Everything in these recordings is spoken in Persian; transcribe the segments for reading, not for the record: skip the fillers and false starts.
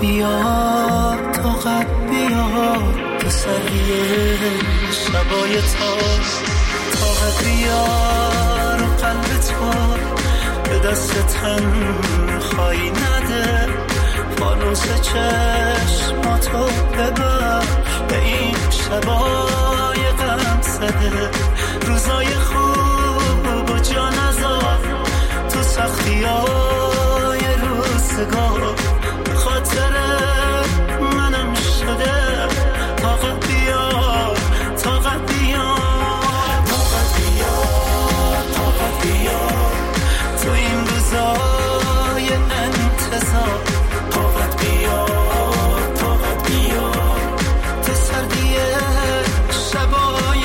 بیا طاقت بیا تو سریه شبای طاقت بیا رو قلب تو به دست تنهایی نده فانوس چشماتو ببر به این شبای غم زده روزای خوب و جا نذار تو سختیای روزگار به خاطر منم شده طاقت بیا طاقت بیا طاقت بیا طاقت بیا تو این روزای انتظار طاقت بیا طاقت بیا تو سردی شبای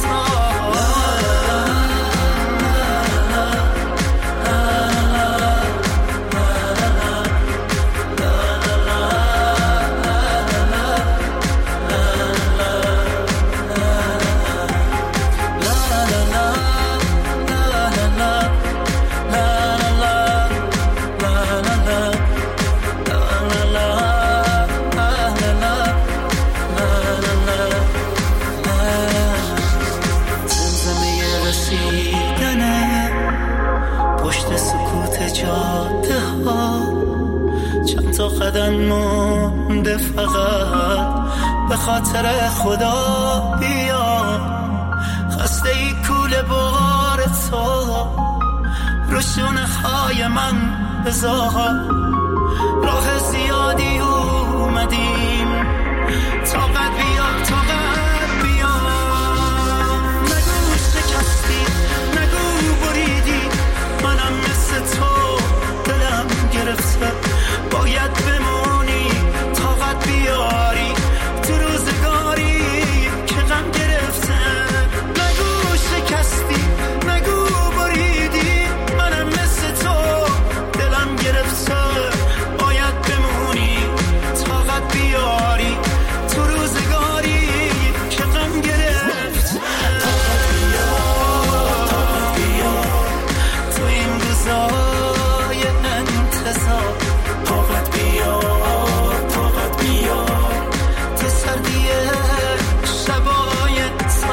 قدم مونده فقط به خاطر خدا بیا خسته ای کوله بار تو روشونه های من بذار راه زیادی اومدیم طاقت بیا طاقت بیا نگو شکستی نگو بریدی منم مثل تو دلم گرفته باید بمونی طاقت بیاری تو روزگاری که غم گرفته نگو شکستی نگو بریدی منم مثل تو دلم گرفته باید بمونی طاقت بیاری تو روزگاری که غم گرفته طاقت بیا طاقت بیا تو این روزای انتظار طاقت بیا طاقت بیا تو سردی شبای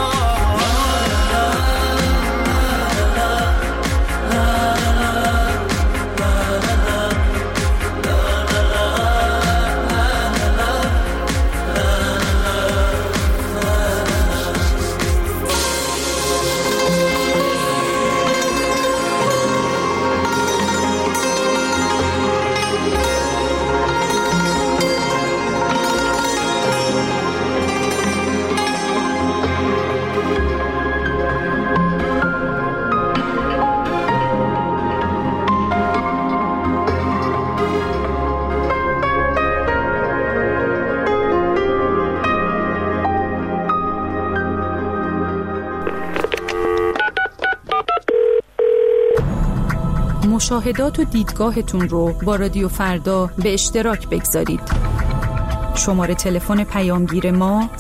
مشاهدات و دیدگاهتون رو با رادیو فردا به اشتراک بگذارید. شماره تلفن پیامگیر ما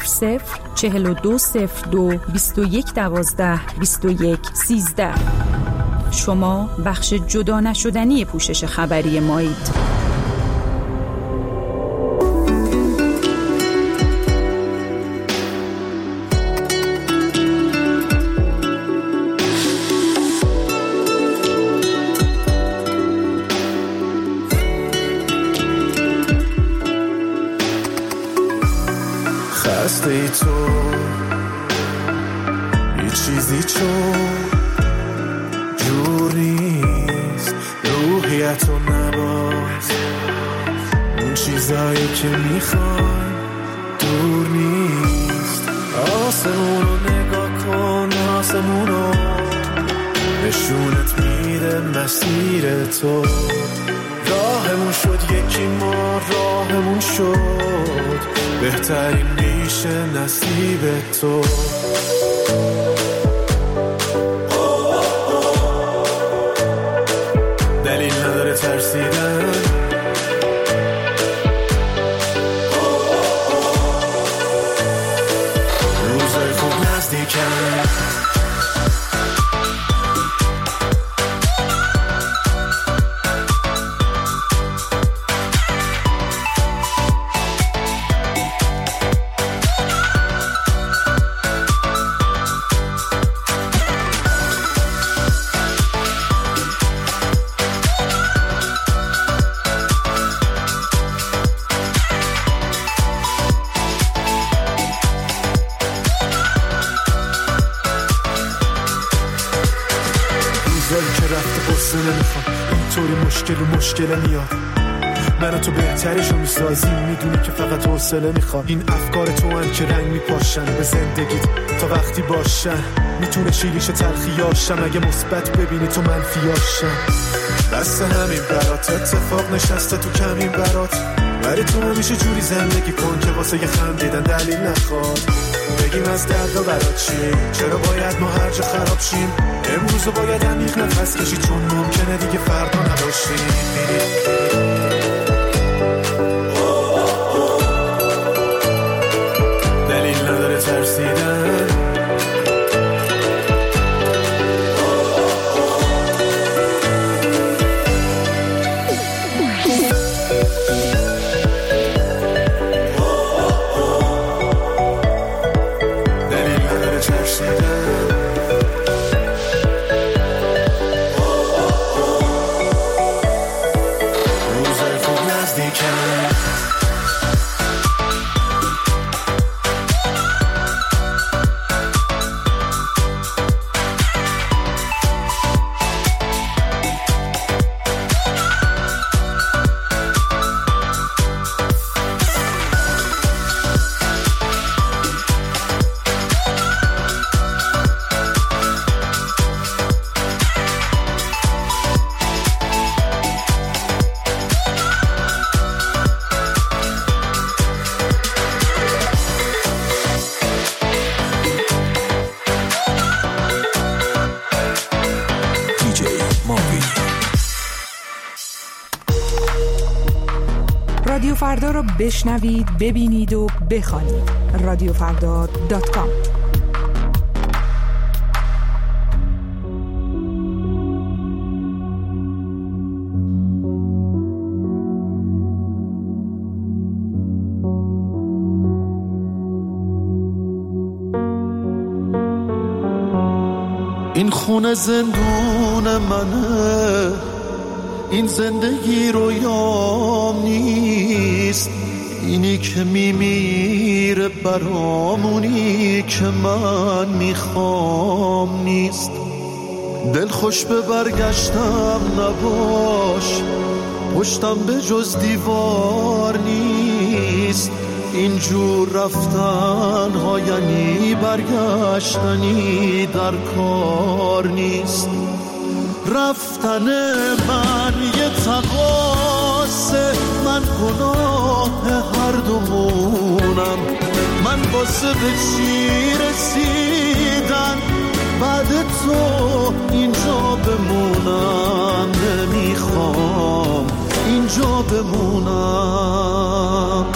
004202 2112 2113. شما بخش جدا نشدنی پوشش خبری مایید. خسته تو یه چیزی چون جور نیست روحیتو نباز اون چیزایی که میخوای دور نیست آسمونو نگاه کن آسمونو نشونت میده مسیر تو راهمون شد یکی ما راهمون شد بهترین میشه نصیب تو دلیل نداره ترسیدن روزای خوب نزدیکن قصه نمیخوام اینطوری مشکل میاد من و تو بهترشو میسازیم میدونی که فقط حوصله میخواد این افکار تو هم که رنگ میپاشن به زندگیت تا وقتی باشن میتونه شیریش تلخیاشم اگه مثبت ببینی تو منفیاشم دست همین برات اتفاق نشسته تو کمین برات ولی تو همیشه جوری زندگی کن که واسه یه خندیدن دلیل نخواد بگیم از دردا برات چی چرا باید ما هر جا خراب شیم امروزو باید عمیق نفس کشی چون ممکنه دیگه فردا نباشیم دلیل نداره ترسیدن رادیو فردا رو بشنوید، ببینید و بخوانید. radiofrda.com. این خونه زندون منه، این زندگی رویام نیست، اینی که میمیره برامونی که من میخوام نیست. دل خوش به برگشتم نباش، پشتم به جز دیوار نیست، اینجور رفتن ها یعنی برگشتنی در کار نیست. رفتن من یه تقاصه، من گناه هر دومونم، من واسه به چی رسیدن بعد تو اینجا بمونم، نمیخوام اینجا بمونم.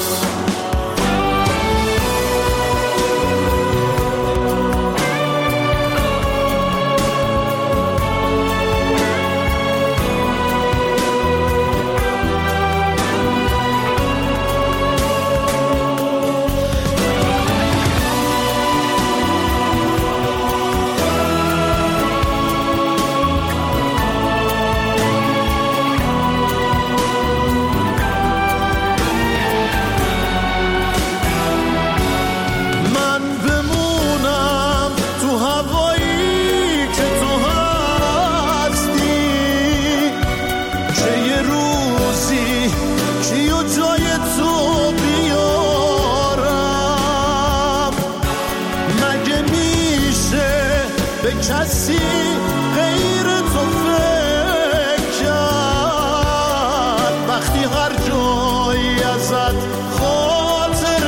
کسی غیر تو فکر کرد وقتی هر جایی ازت خاطر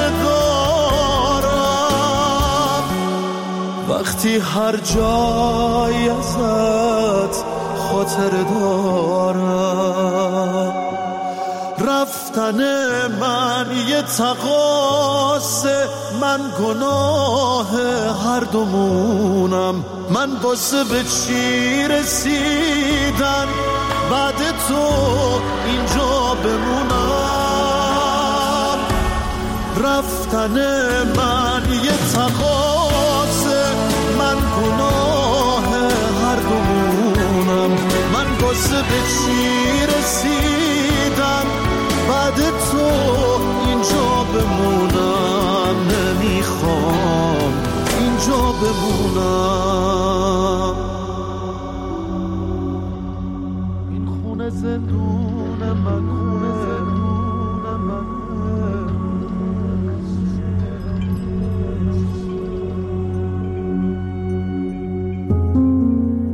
دارم، وقتی هر جایی ازت خاطر دارم. رفتن من یه تقاصه، من گناه هر دومونم، من واسه به چی رسیدن بعد تو اینجا بمونم. رفتن من یه تقاصه، من گناه هر دومونم، من واسه به چی رسیدن بعد تو اینجا بمونم، نمیخوام اینجا بمونم.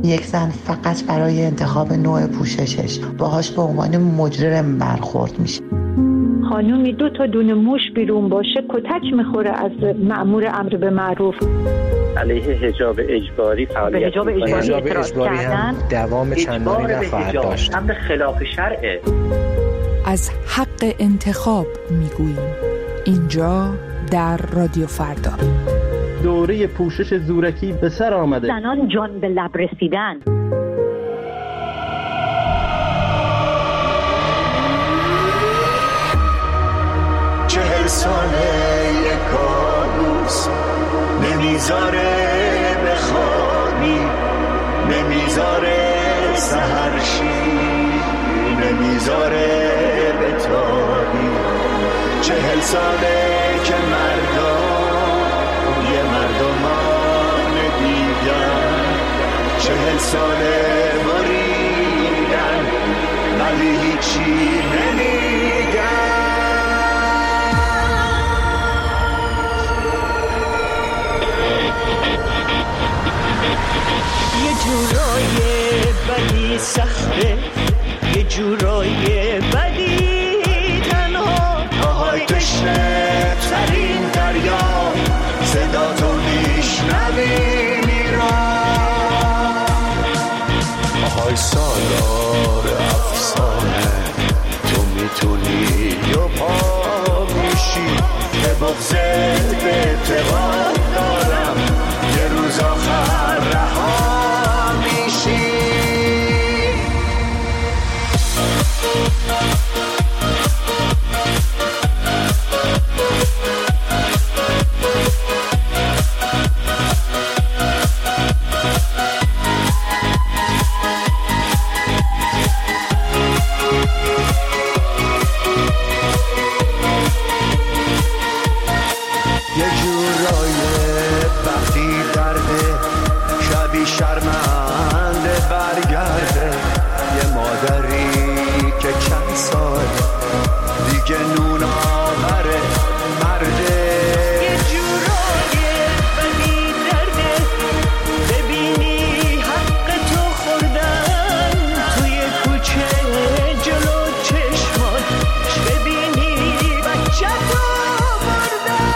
یک زن فقط برای انتخاب نوع پوششش باهاش به عنوان مجرم برخورد میشه. خانومی 2 تا دونه موش بیرون باشه کتک میخوره از مأمور امر به معروف. علیه حجاب اجباری فعالیت به حجاب اجباری هم دوام چندانی نخواهد داشت. امر خلاف شرعه. از حق انتخاب میگوییم اینجا در رادیو فردا. دوره پوشش زورکی به سر آمده. زنان جان به لب رسیدن. 40 ساله یک کابوس نمیذاره بخوابی، نمیذاره سحر شی، نمیذاره بتابی. 40 ساله که مردم یه مردمان دیگر، 40 ساله بریدن ولی هیچی نمیگن. یه جورای بدی سخته، یه جورای بدی تنها. آهای تشنه ترین دریا، صدا تو میشنوی میران. آهای سالار افسانه، تو میتونی و پا میشی. به بغضت به اعتقاد دارم یه روز آخر رها میشی. شرمنده برگرده، یه مادری که چند سال دیگه نون آوره مرده. یه جورای بدی درده، ببینی حق تو خوردن توی کوچه جلو چشمان، ببینی بچه تو بردن.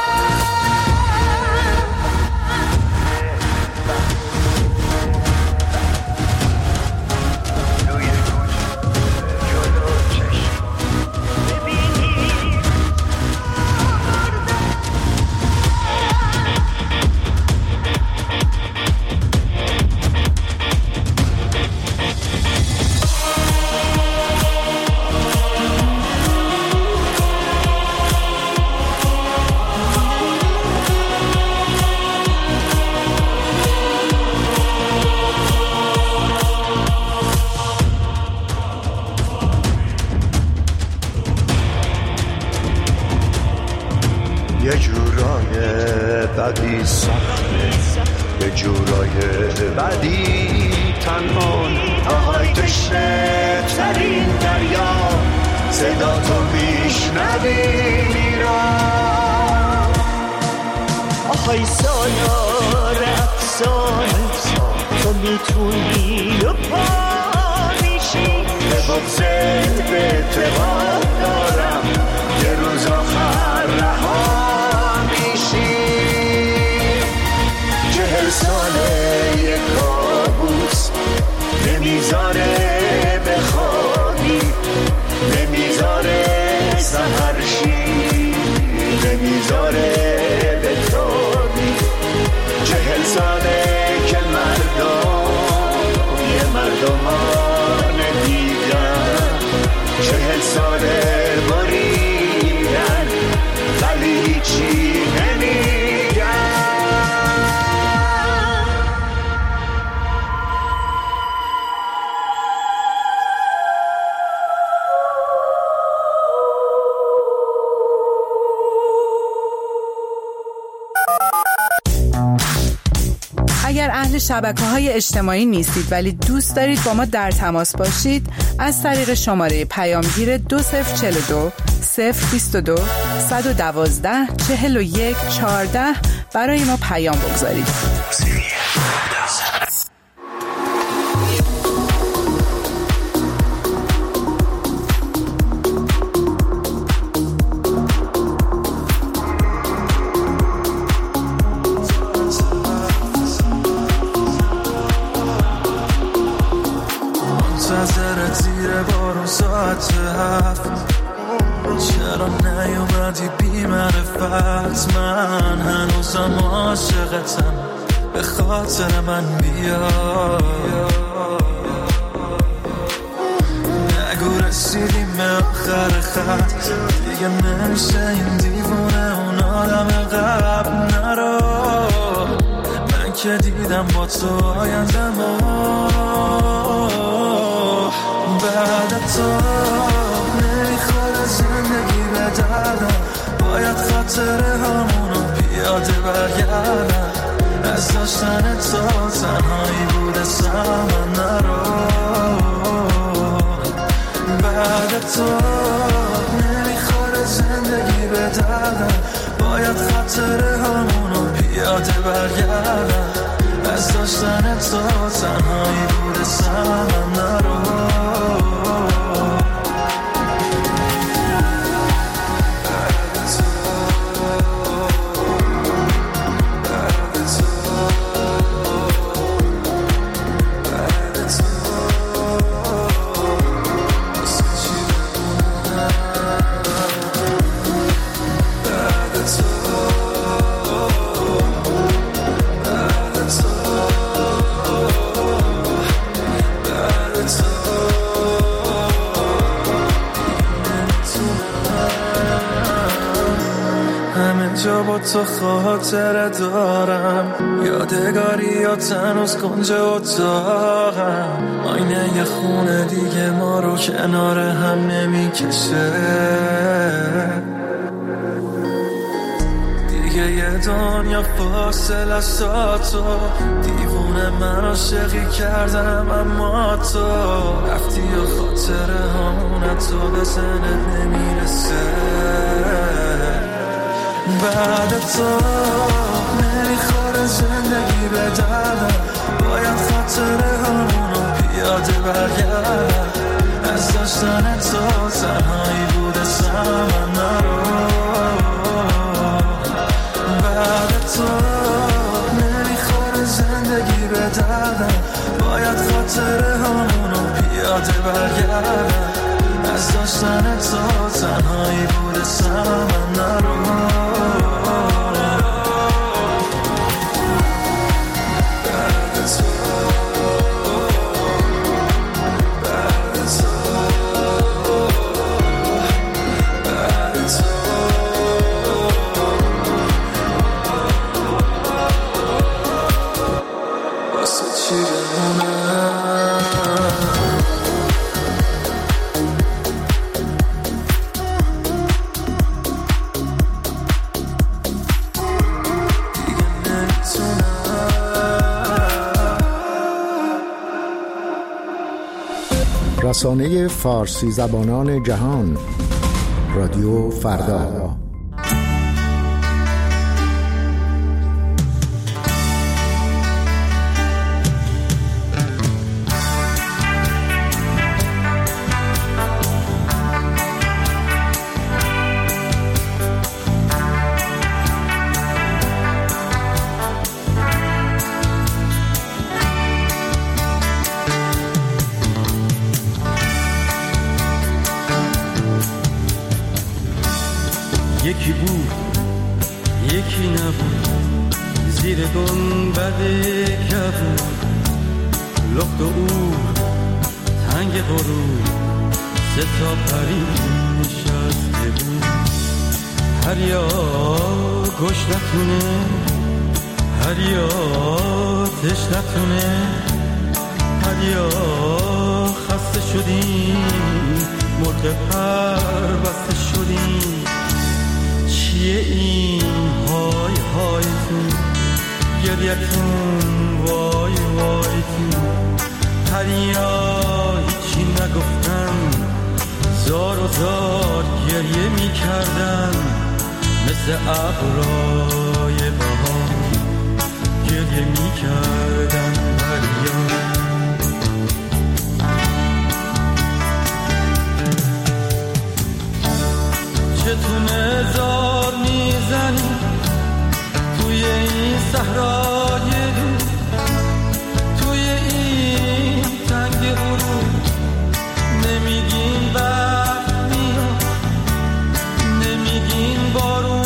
یه جورای بدی سخته، یه جورای بدی تنان. آهای تشنه ترین دریا، صدا تو میشنوی میران. آهای سالار افسانه، تو میتونی و پا میشی. به بغضت به اعتقاد دارم یه روز آخر رها میشی. 40 ساله یک کابوس نمیذاره بخوابی، نمیذاره سحر شی، نمیذاره بتابی. 40 ساله که مردم یه مردمان دیگر، 40 ساله بریدن ولی هیچی نمیگن. اگر اهل شبکه‌های اجتماعی نیستید ولی دوست دارید با ما در تماس باشید، از طریق شماره پیامگیر 2042 022 112 41 14 برای ما پیام بگذارید. بی معرفت من هنوزم عاشقتم، به خاطر من بیا. نگو رسیدیم به آخر خط، دیگه نمیشه این دیوونه اون آدم قبل نرو. من که دیدم با تو آیندم بعد تو نمیخوره زندگی به دردم، باید خاطره همونو پیاده برگردم. از داشتن تو تنهایی بوده سمن نرو. بعد تو نمیخوره زندگی به دردم، باید خاطره همونو پیاده برگردم. از داشتن تو تنهایی بوده سمن نرو. جا با تو خاطره دارم، یادگاریات هنوز کنج اتاقم. آینه یه خونه دیگه ما رو کنار هم نمیکشه. دیگه یه دنیا فاصله از تو، دیوونه من عاشقی کردم اما تو رفتی و خاطره همونه تو به ذهنت نمیرسه. بعد تو نمیخوره زندگی به دردم، باید خاطره همونو پیاده برگردم. از داشتن تو تنهایی بوده سمن نرو. بعد تو نمیخوره زندگی به دردم، باید خاطره همونو پیاده برگردم. از داشتن تو تنهایی بوده سمن نرو. رسانه فارسی زبانان جهان، رادیو فردا. یکی بود یکی نبود، زیر گنبد کبود، لخت و اور تنگ غروب، سه تا پری نشسته بود. هریا گوش نتونه، هریا تش نتونه، هریا خسته شدیم، مرغ پر بسته شدیم. چیه این های هایتون، گریتون وای وایتون؟ پریا هیچی نگفتن، زار و زار گریه می کردن، مثل ابرای بهار گریه می کردن. پریا چتونه زار میزنی توی این صحرای دور، توی این تنگ غروب. نمیگین برق میاد، نمیگین بارون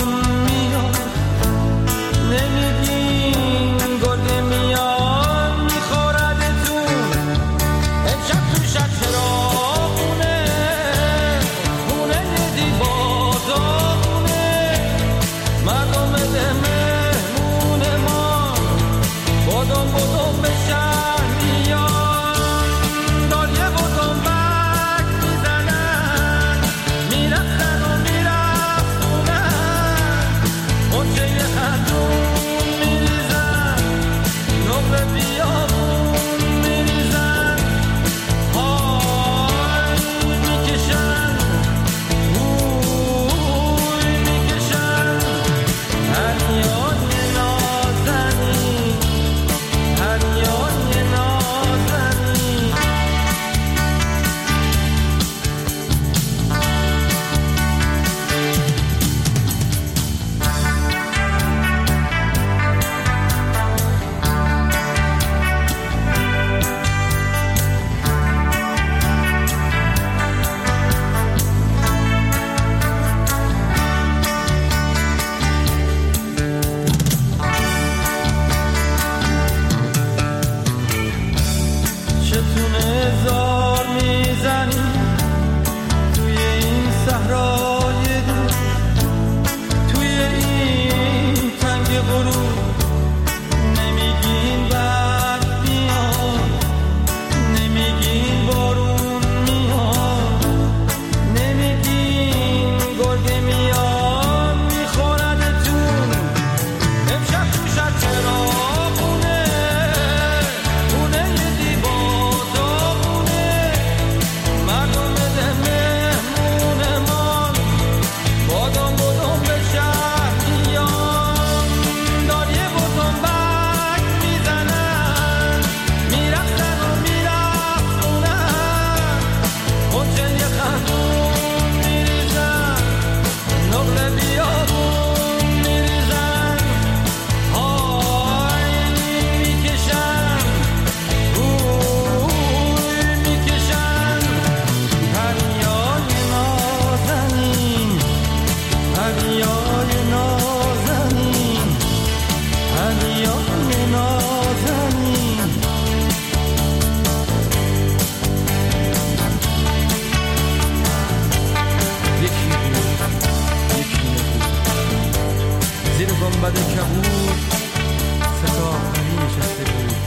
زیر گنبد کبود ستاره‌ای نشسته بود.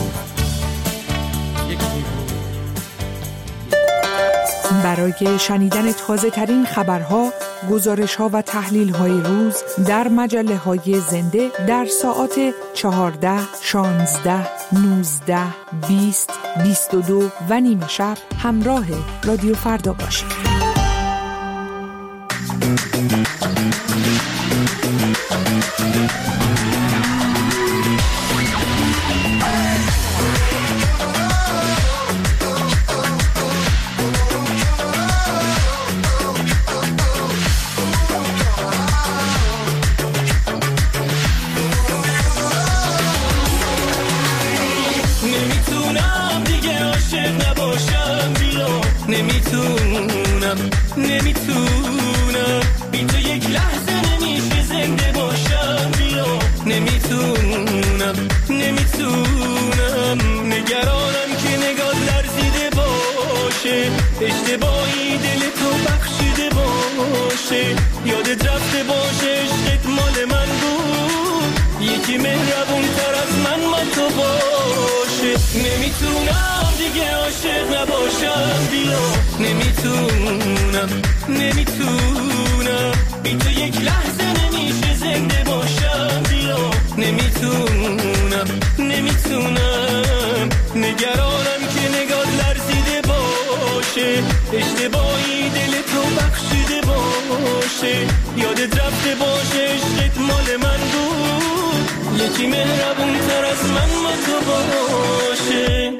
برای شنیدن تازه ترین خبرها، گزارش ها و تحلیل های روز در مجله های زنده در ساعات 14، 16، 19، 20، 22 و نیمه شب همراه رادیو فردا باشید. نمیتونم بی تو یک لحظه نمیشه زنده باشم، بیا نمیتونم نگرانم که نگاه لرزیده باشه، اشتباهی دل تو بخشیده باشه، یادت رفته باشه عشقت مال من بود، یکی مهربون تر از من با تو باشه. نمیتونم دیگه عاشق نباشم، بیا نمیتونم بی تو یک لحظه نمیشه زنده باشم، بیا نمیتونم نگرانم که نگاه لرزیده باشه، اشتباهی دل تو بخشیده باشه، یادت رفته باشه عشقت مال من بود، یکی مهربون تر از من با تو باشه.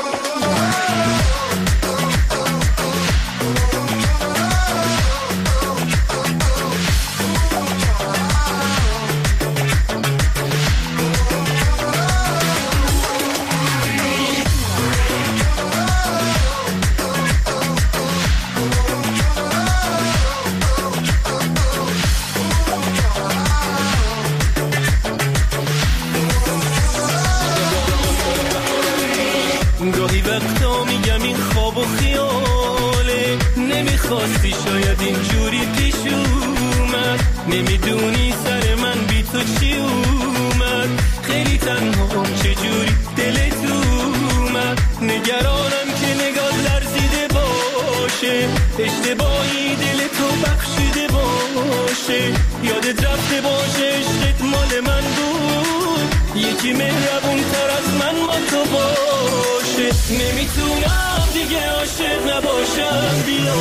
گاهی وقتا میگم این خواب و خیاله، نمیخواستی شاید اینجوری پیش اومد، نمیدونی سر من بی تو چی اومد، خیلی تنها چجوری دلت اومد، نگرانم که نگاه لرزیده باشه، اشتباهی دل تو بخشیده باشه، یادت رفته باشه عشقت مال من بود، یکی مهربون تر از من با تو باشه. نمیتونم دیگه عاشق نباشم، بیا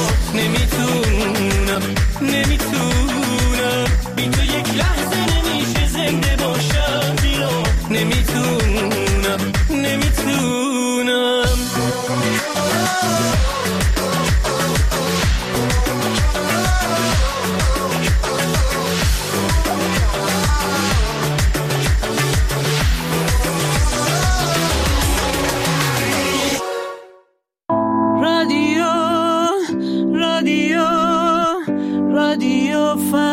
نمیتونم بی تو یک لحظه نمیشه زنده باشم، بیا نمیتونم رادیو فردا.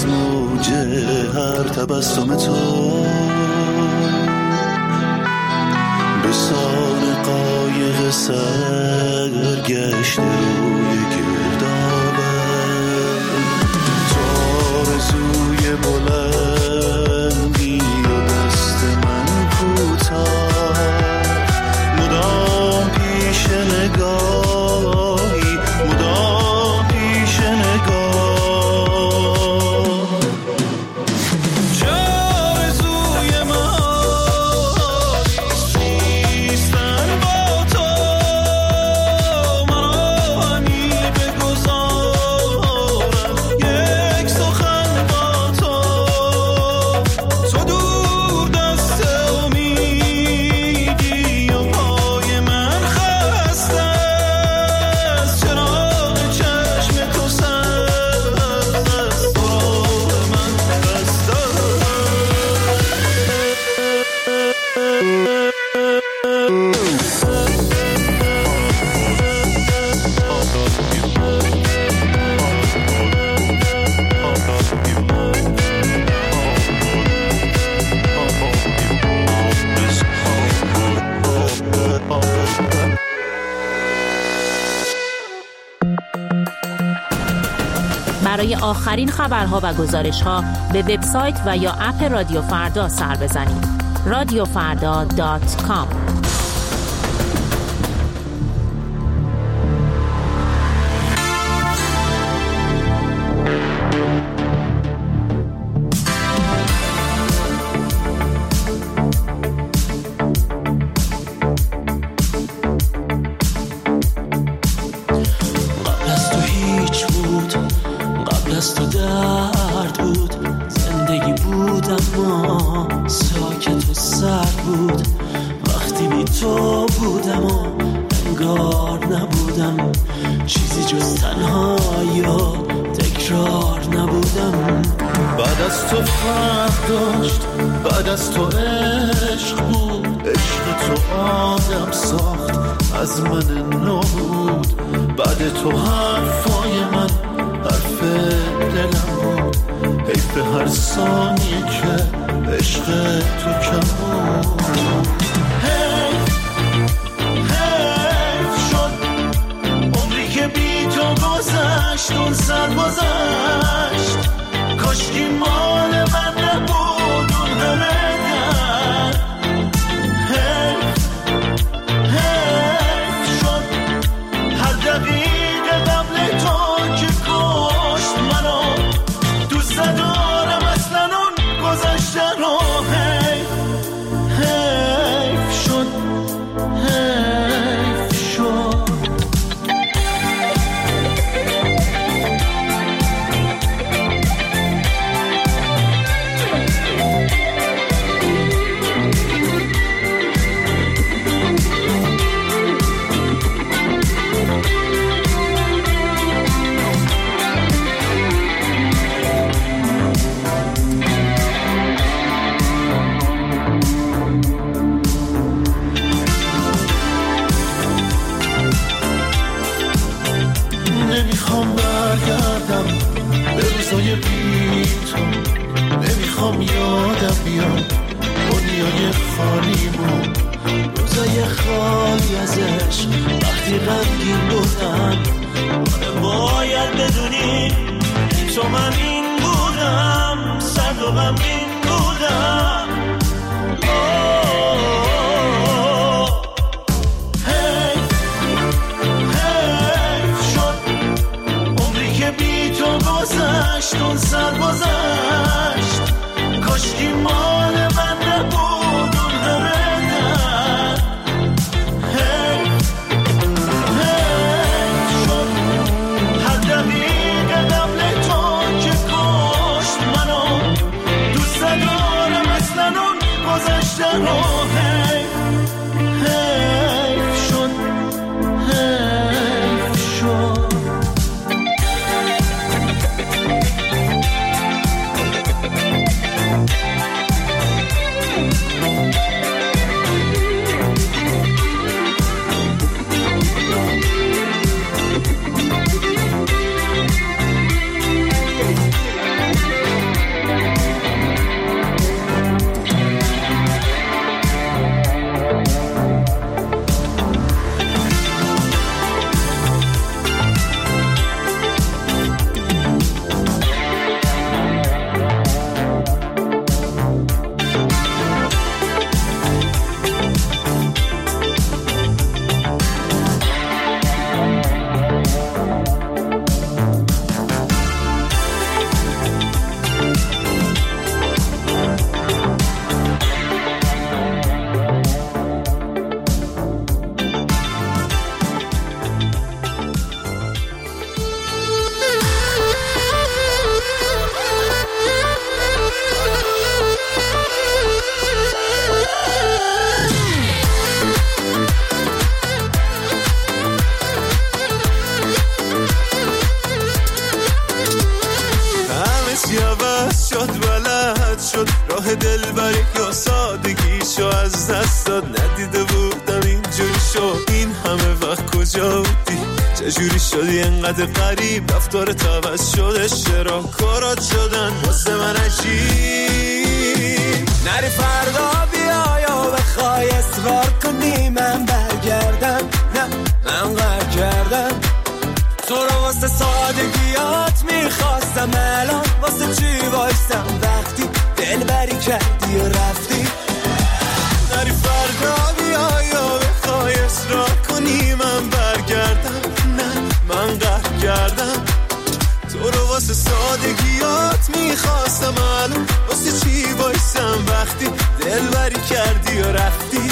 از موجه هر تبسم تو به سان قایق سرگشت روی گردابه تو آرزوی بلندی و دست من کوتاه مدام پیش نگاهی مدام پیش نگاه چه آرزوی من نیستن با تو مرانی بگذارم یک سخن با تو تو دور دست امیدی و پای من خسته است چراغ چشم تو سرد است برای من بسته برای آخرین خبرها و گزارش‌ها به وبسایت و یا اپ رادیو فردا سر بزنید. radiofarda.com. قبل از تو هیچ بود قبل از تو درد بود زندگی بود اما ساکت و سرد بود وقتی بی تو بودم و انگار نبودم چیزی جز تنهایی و تکرار نبودم بعد از تو فرق داشت بعد از تو عشق بود عشق تو آدم ساخت از من نو بود بعد تو حرفای من حرف دلم بود حیف هر ثانیه که عشق تو کم بود حیف شد عمری که بی تو گذشت اون سر گذشت کاشکی مال من نبود اون همه در حیف شد هر دقیقه قبل تو که کشت منو دوست ندارم اصلا اون گذشته رو حیف شد حیف شد نمیخوام برگردم به روزای بی تو نمیخوام یادم بیاد دنیای خالیمون روزای خالی از عشق وقتی غمگین بودم باید بدونی تو من این بودم سرد و غمگین بودم گذشت اون سر گذشت کاشکی مال من نبود اون همه در حیف شد هر دقیقه قبل تو که کشت منو دوست ندارم اصلا اون گذشته رو حیف شد حیف شد شد بلد شد راه دلبری یا سادگیشو از دست داد. ندیده بودم اینجوری شد این همه وقت کجا بودی؟ چجوری شدی انقدر غریب؟ رفتارت عوض شده چرا کارات شدن واسه من عجیب؟ نری فردا بیا یا بخوای اصرار کنی من برگردم. نه من قهر کردم تو رو واسه سادگیات میخواستم، الان واسه چی وایستم وقتی دلبری کردی و رفتی؟ نری فردا بیا یا بخوای اصرار کنی من برگردم. نه من قهر کردم تو رو واسه سادگیات میخواستم، الان واسه چی وایستم وقتی دلبری کردی و رفتی؟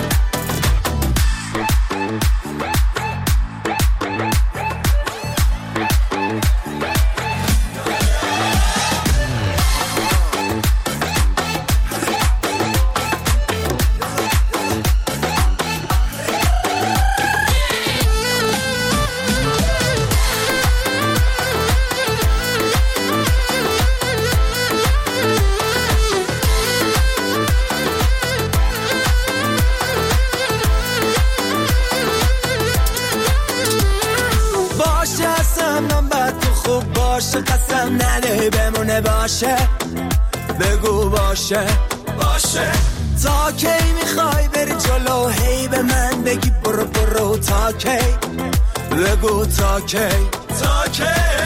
قسم نده بمونه باشه، بگو باشه باشه. تا کی میخوای بری جلو هی به من بگی برو برو؟ تا کی بگو تا کی تا کی؟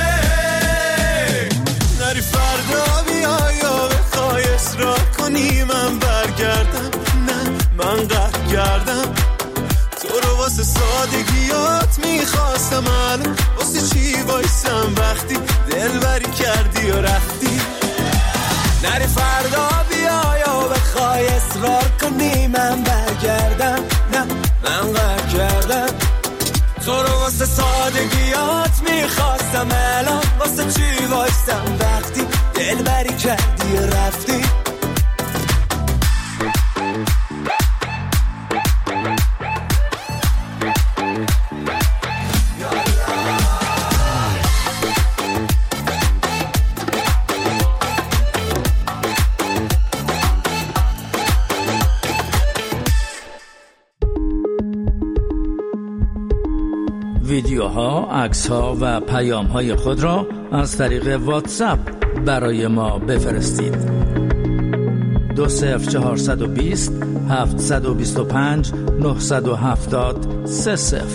نری فردا بیا یا بخوای اصرار کنی من برگردم. نه من قهر کردم تو رو واسه سادگیات میخواستم، الان واسه چی وایسم وقتی دلبری کردی و رفتی؟ نری فردا بیا یا بخوای اصرار کنی من برگردم. نه من قهر کردم تو رو واسه سادگیات میخواستم، الان واسه چی وایسم وقتی دلبری کردی و رفتی؟ ویدیوها، عکس‌ها و پیام‌های خود را از طریق واتساپ برای ما بفرستید. 20420 725 970 30.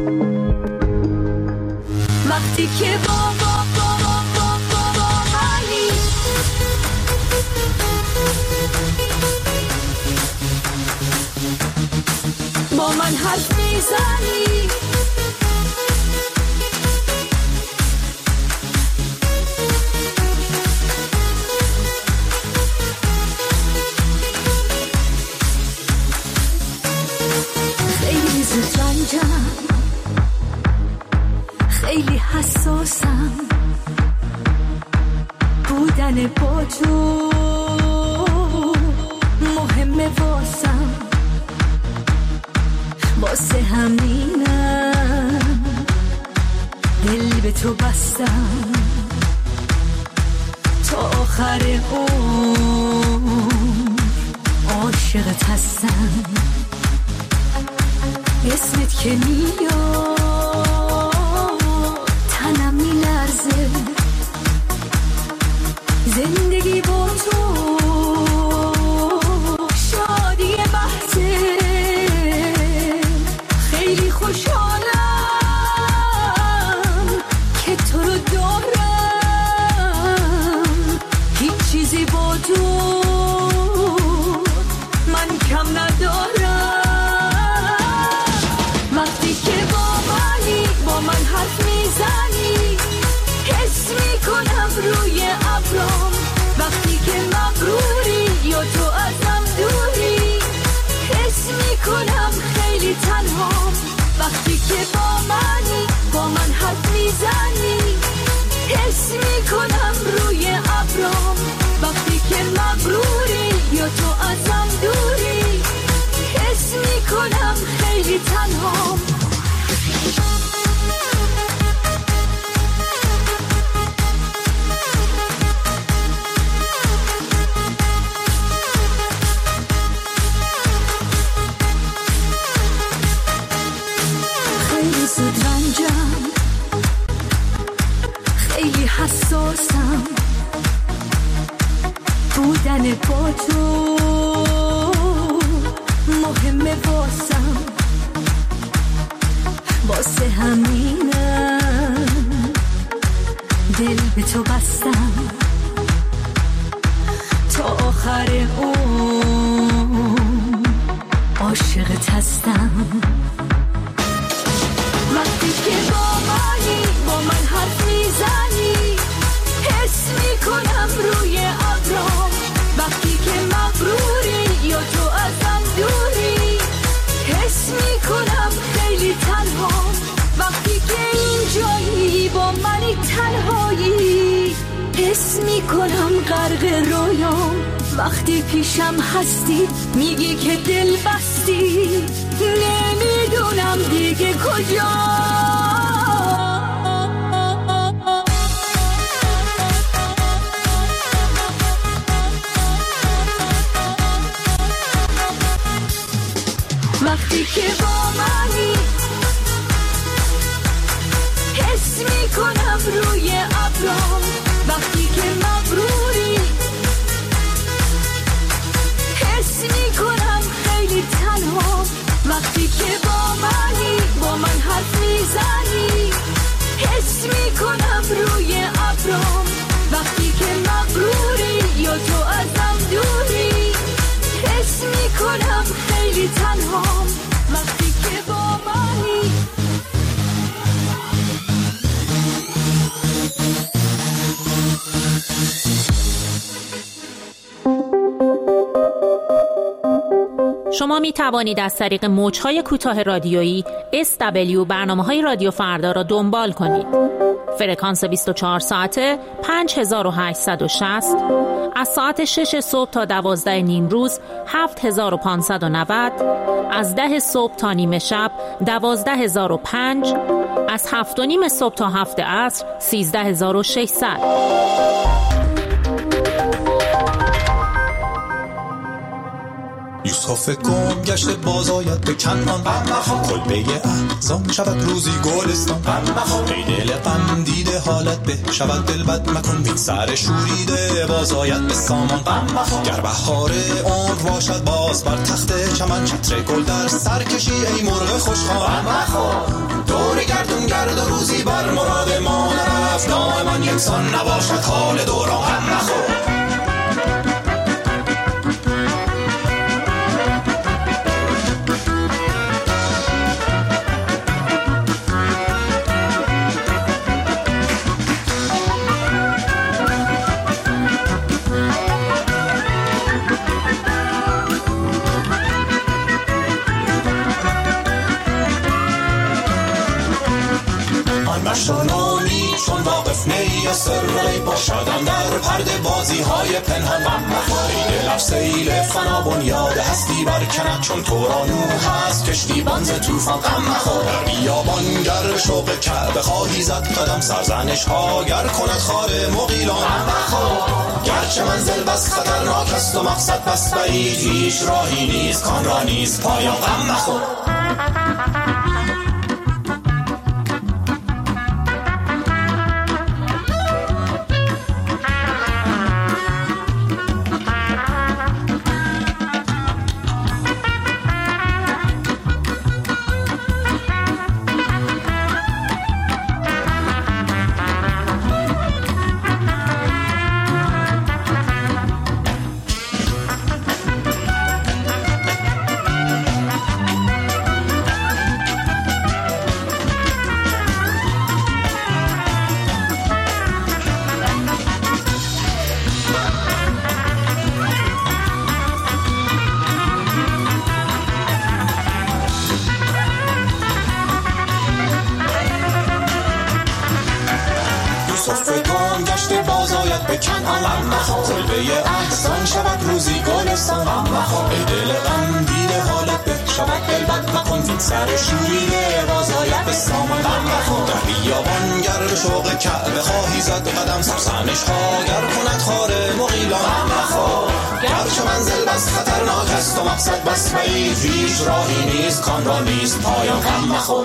وقتی که با من حرف میزنی، خیلی زنجم، خیلی حساسم، بودن با تو مهمه واسم، واسه همینم دل به تو بستم، تا آخر عمر عاشقت هستم. اسمت که میاد تنم میلرزه، زندگی با تو شادی بحثه، خیلی خوشحالم که تو رو دارم، هیچ چیزی با تو من کم ندارم. وقتی که با من حرف میزنی حس میکنم روی ابرام، وقتی که مغروری یا تو ازم دوری حس میکنم خیلی تنهام. وقتی که با من حرف میزنی حس میکنم روی ابرام، وقتی که مغروری یا تو ازم دوری حس میکنم خیلی تنهام. بودن با تو مهمه واسم، واسه همینم دل به تو بستم، تا آخر عاشقت هستم. وقتی که با من حرف میزنی حس میکنم روی ابرام، وقتی که مغروری یا تو ازم دوری حس میکنم خیلی تنها، وقتی که اینجایی با منی تنهایی حس میکنم غرق رویام، وقتی پیشم هستی میگی که دل بستی، نمیدونم دیگه کجا. وقتی که با منی حس میکنم روی ابرام، وقتی که مغروری حس میکنم خیلی تنها، وقتی که با من حرف میزنی حس میکنم روی ابرام، وقتی که مغروری یا تو ازم دوری حس میکنم خیلی تنها، وقتی که با منی. شما می توانید از طریق موج‌های کوتاه رادیویی SW برنامه‌های رادیو فردا را دنبال کنید. فرکانس 24 ساعته 5860، از ساعت 6 صبح تا 12 نیم روز 7590، از 10 صبح تا نیمه شب 12005، از 7 و نیم صبح تا 7 عصر 13600. یوسف گم گشته باز آید به کنعان، کلبه احزان شود روزی گلستان، ای دل غم دیده حالت به شود دل بد مکن، بین سر شوریده باز آید به سامان، گر بهار عمر باشد باز بر تخت چمن، چتر گل در سر کشی ای مرغ خوشخوان، دور گردون گرد و روزی بر مراد ما نرفت، دائما یکسان نباشد حال دوران، غم نخور. مشانانی چون واقف نی از سرهی باشدن در پرده بازی های پنهان، ای دل سیل فنا بنیاد هستی برکند، چون تورانو هست کشتی بانز توفان، غم مخور. در بیابان گر شوق کعبه خواهی زد قدم، سرزنش ها گر کند خار مغیلان، غم مخور. گرچه منزل بس خطرناک است و مقصد بس بعید، هیچ راهی نیست کان را نیست پایان، غم مخور. به کنعان، کلبه احزان شود روزی گلستان، ای دل غم دیده حالت به شود دل بد مکن، این سر شوریده باز آید به سامان، در بیابان گر شوق کعبه خواهی زد قدم، سرزنش ها گر کند خار مغیلان، گرچه منزل بس خطرناک است و مقصد بس بعید، هیچ راهی نیست کان را نیست پایان، غم مخور.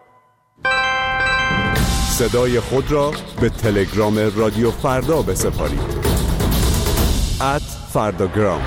صدای خود را به تلگرام رادیو فردا بسپارید. فرداگرام.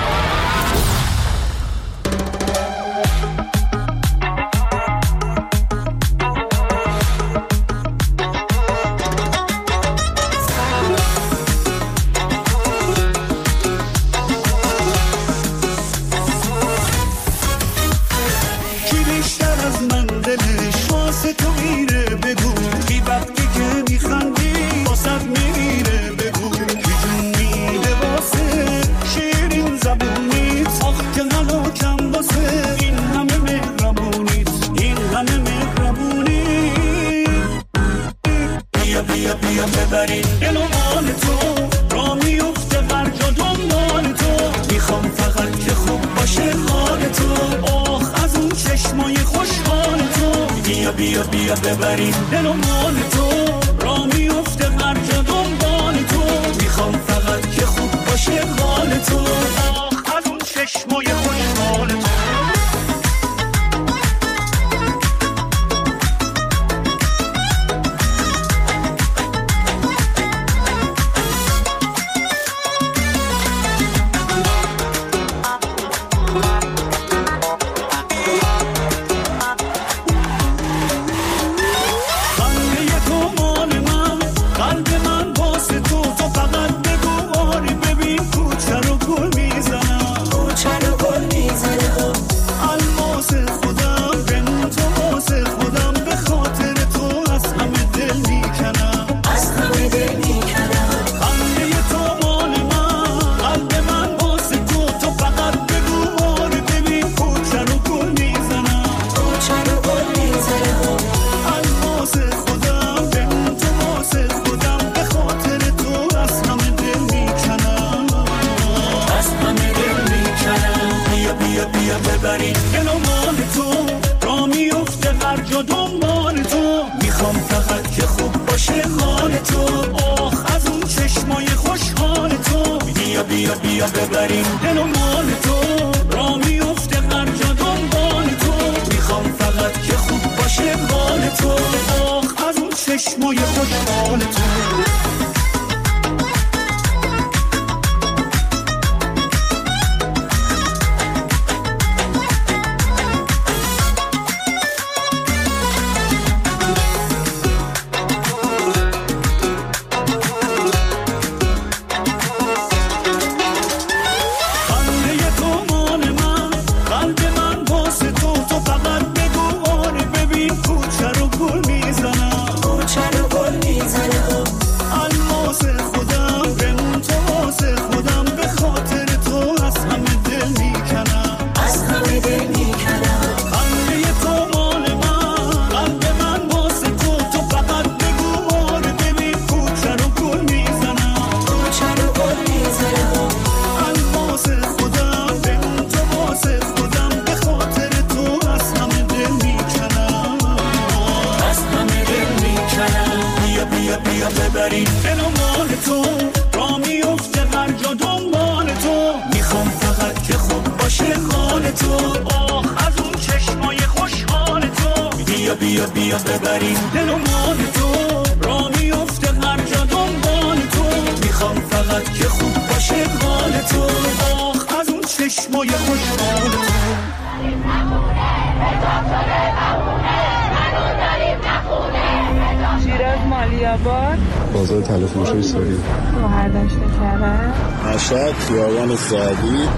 بازار تلفروشی سوری گوهردشت کرد مشهد خیابان سعدی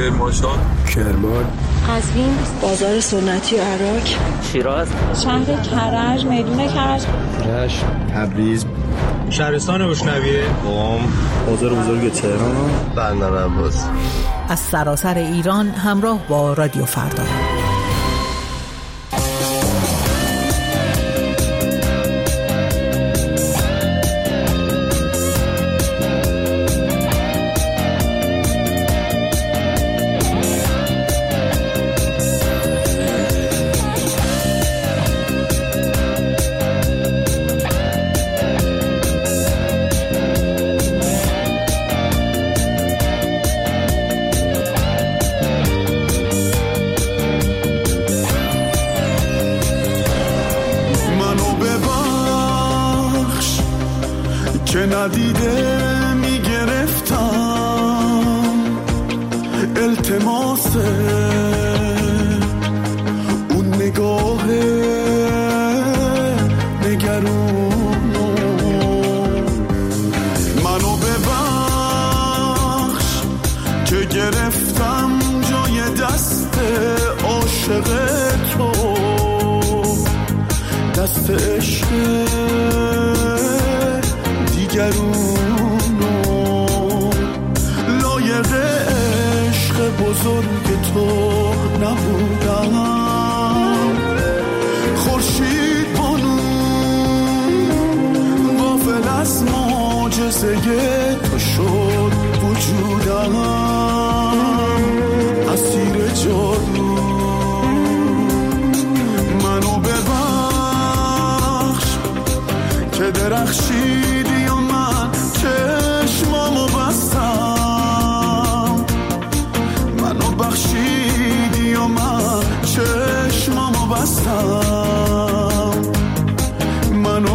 کرمان قزوین بازار سنتی عراق شیراز شهر کرج میدون کرج رشت تبریز شهرستان بشنویه قم بازار بزرگ تهران بندر عباس. از سراسر ایران همراه با رادیو فردا. ندیده میگرفتم التماسه اون نگاه نگرونو منو ببخش که گرفتم جای دست عاشق تو دست عشق دیگرونو لایق عشق بزرگ تو نبودم خورشید بانو غافل از معجزه تو شد وجودم اسیر جادو منو ببخش که درخشیدی و من چشمامو بستم منو بخشیدی و من چشمامو بستم منو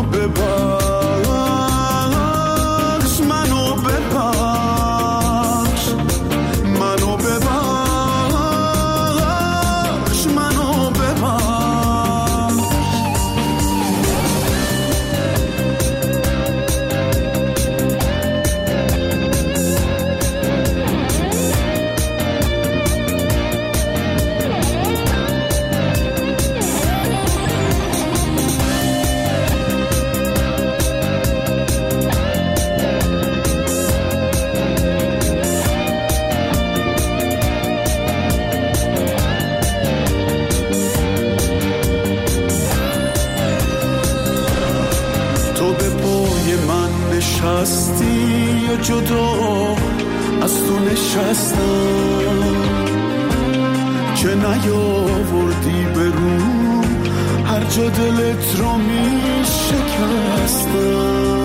ببخش منو ببخش منو ببخش منو ببخش نشستی یا جدا از تو نشستم که نیاوردی برو هر جا دلت رو می شکستم